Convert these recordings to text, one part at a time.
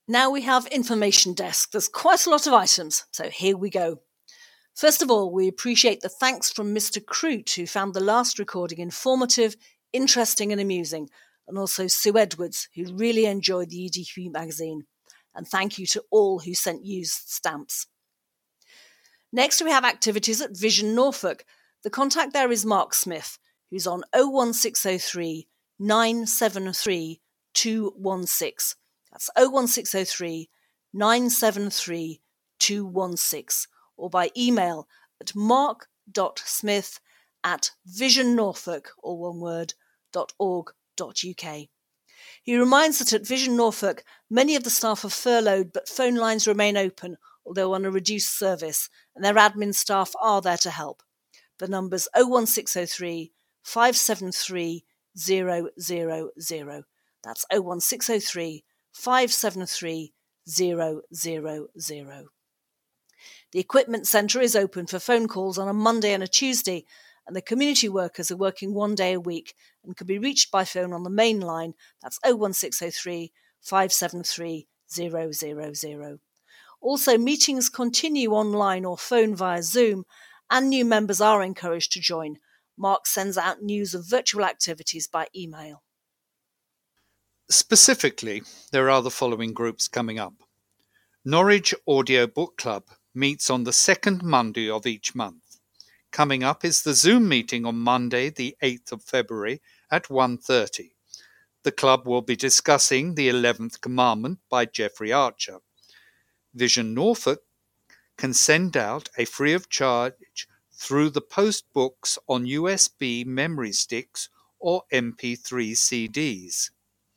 Now we have information desk. There's quite a lot of items, so here we go. First of all, we appreciate the thanks from Mr. Crute, who found the last recording informative, interesting and amusing, and also Sue Edwards, who really enjoyed the EDQ magazine. And thank you to all who sent used stamps. Next, we have activities at Vision Norfolk. The contact there is Mark Smith, who's on 01603 973 216. That's 01603 973 216, or by email at mark.smith@visionnorfolk, all one word, .org.uk. He reminds that at Vision Norfolk, many of the staff are furloughed, but phone lines remain open, although on a reduced service, and their admin staff are there to help. The number's 01603 573 000. That's 01603 573 000. The equipment centre is open for phone calls on a Monday and a Tuesday, and the community workers are working 1 day a week and can be reached by phone on the main line. That's 01603 573 000. Also, meetings continue online or phone via Zoom, and new members are encouraged to join. Mark sends out news of virtual activities by email. Specifically, there are the following groups coming up. Norwich Audio Book Club meets on the second Monday of each month. Coming up is the Zoom meeting on Monday, the 8th of February at 1:30. The club will be discussing the 11th Commandment by Jeffrey Archer. Vision Norfolk can send out a free of charge through the post books on USB memory sticks or MP3 CDs.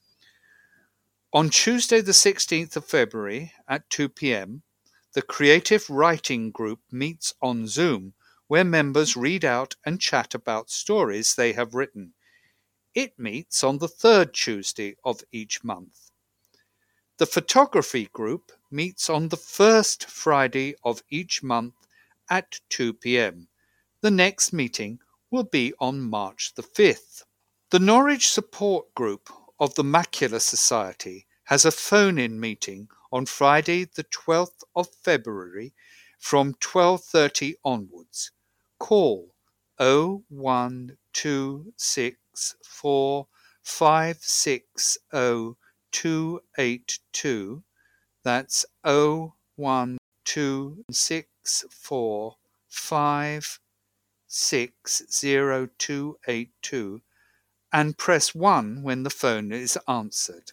On Tuesday the 16th of February at 2 p.m, the Creative Writing Group meets on Zoom, where members read out and chat about stories they have written. It meets on the third Tuesday of each month. The Photography Group meets on the first Friday of each month at 2 p.m. The next meeting will be on March the 5th. The Norwich Support Group of the Macular Society has a phone-in meeting on Friday the 12th of February from 12:30 onwards. Call 01264 560 282. That's 01264 560 282, and press 1 when the phone is answered.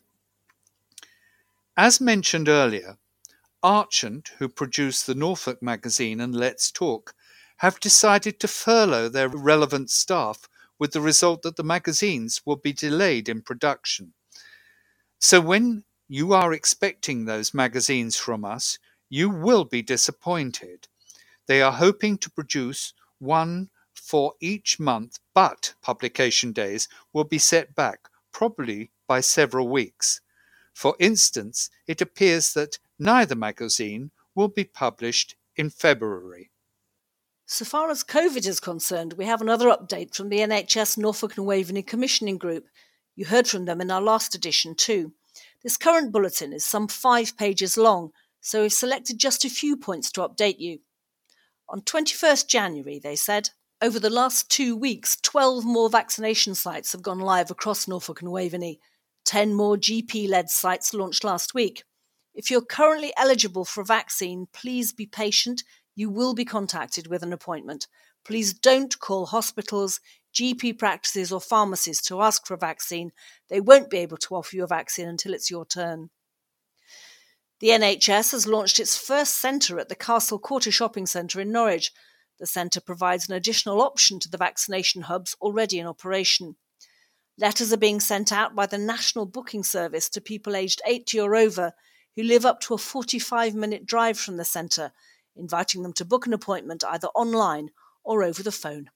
As mentioned earlier, Archant, who produced the Norfolk magazine and Let's Talk, have decided to furlough their relevant staff, with the result that the magazines will be delayed in production. So when you are expecting those magazines from us, you will be disappointed. They are hoping to produce one for each month, but publication days will be set back, probably by several weeks. For instance, it appears that neither magazine will be published in February. So far as COVID is concerned, we have another update from the NHS Norfolk and Waveney Commissioning Group. You heard from them in our last edition too. This current bulletin is some 5 pages long, so we've selected just a few points to update you. On 21st January, they said, over the last 2 weeks, 12 more vaccination sites have gone live across Norfolk and Waveney. 10 more GP-led sites launched last week. If you're currently eligible for a vaccine, please be patient. You will be contacted with an appointment. Please don't call hospitals, GP practices or pharmacies to ask for a vaccine. They won't be able to offer you a vaccine until it's your turn. The NHS has launched its first centre at the Castle Quarter Shopping Centre in Norwich. The centre provides an additional option to the vaccination hubs already in operation. Letters are being sent out by the National Booking Service to people aged 80 or over who live up to a 45-minute drive from the centre, inviting them to book an appointment either online or over the phone.